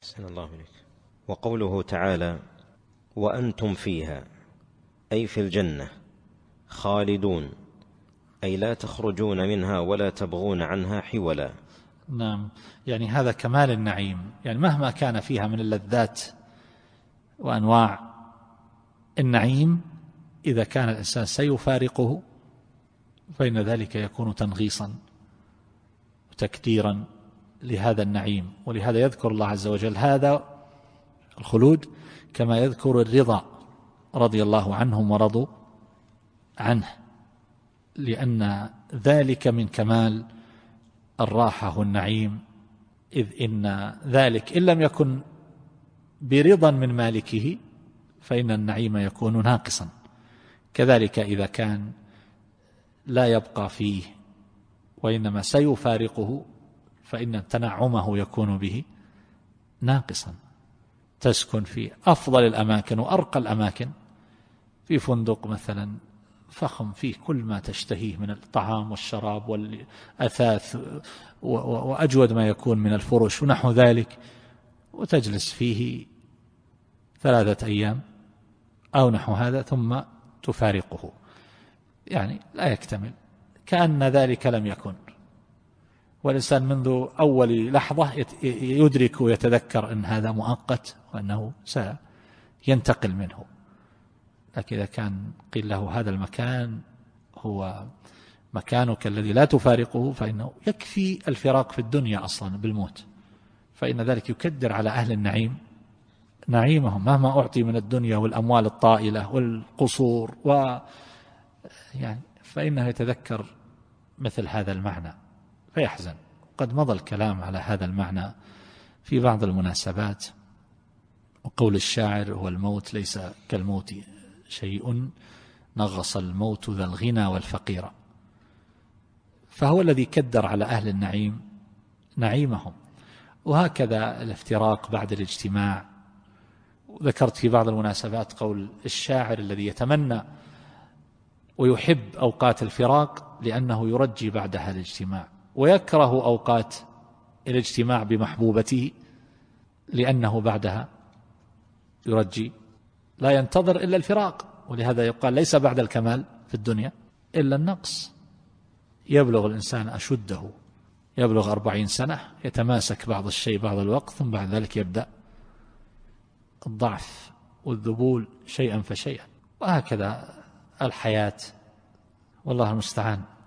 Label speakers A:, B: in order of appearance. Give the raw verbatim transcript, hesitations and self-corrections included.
A: أحسن الله إليك. وقوله تعالى وأنتم فيها أي في الجنة خالدون، أي لا تخرجون منها ولا تبغون عنها حولا.
B: نعم، يعني هذا كمال النعيم، يعني مهما كان فيها من اللذات وأنواع النعيم، إذا كان الإنسان سيفارقه فإن ذلك يكون تنغيصا وتكديرا لهذا النعيم. ولهذا يذكر الله عز وجل هذا الخلود كما يذكر الرضا رضي الله عنهم ورضوا عنه، لأن ذلك من كمال الراحة والنعيم، إذ إن ذلك إن لم يكن برضا من مالكه فإن النعيم يكون ناقصا. كذلك إذا كان لا يبقى فيه وإنما سيفارقه فإن تنعمه يكون به ناقصا. تسكن في أفضل الأماكن وأرقى الأماكن، في فندق مثلا فخم فيه كل ما تشتهيه من الطعام والشراب والأثاث وأجود ما يكون من الفرش ونحو ذلك، وتجلس فيه ثلاثة أيام أو نحو هذا ثم تفارقه، يعني لا يكتمل، كأن ذلك لم يكن. والإنسان منذ أول لحظة يدرك ويتذكر أن هذا مؤقت وأنه سينتقل منه. لكن إذا كان قيل له هذا المكان هو مكانك الذي لا تفارقه فإنه يكفي الفراق في الدنيا أصلا بالموت، فإن ذلك يكدر على أهل النعيم نعيمهم مهما أعطي من الدنيا والأموال الطائلة والقصور و يعني فإنه يتذكر مثل هذا المعنى فيحزن. قد مضى الكلام على هذا المعنى في بعض المناسبات، وقول الشاعر هو الموت ليس كالموت شيء نغص الموت ذا الغنى والفقير، فهو الذي كدر على أهل النعيم نعيمهم. وهكذا الافتراق بعد الاجتماع. ذكرت في بعض المناسبات قول الشاعر الذي يتمنى ويحب أوقات الفراق لأنه يرجي بعدها الاجتماع، ويكره أوقات الاجتماع بمحبوبته لأنه بعدها يرجي، لا ينتظر إلا الفراق. ولهذا يقال ليس بعد الكمال في الدنيا إلا النقص. يبلغ الإنسان أشده، يبلغ أربعين سنة يتماسك بعض الشيء بعض الوقت، ثم بعد ذلك يبدأ الضعف والذبول شيئا فشيئا، وهكذا الحياة، والله المستعان.